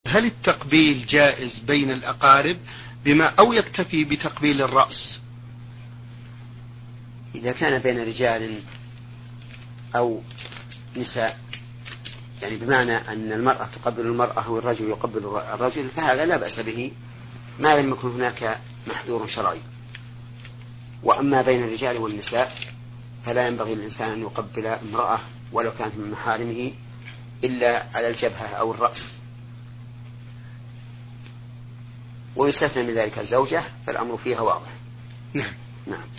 هل التقبيل جائز بين الأقارب أو يكتفي بتقبيل الرأس؟ إذا كان بين رجال أو نساء، يعني بمعنى أن المرأة تقبل المرأة والرجل يقبل الرجل، فهذا لا بأس به ما لم يكن هناك محذور شرعي. وأما بين الرجال والنساء فلا ينبغي للإنسان أن يقبل امرأة ولو كانت من محارمه إلا على الجبهة أو الرأس، ويستثنى من ذلك الزوجة، فالأمر فيها واضح. نعم.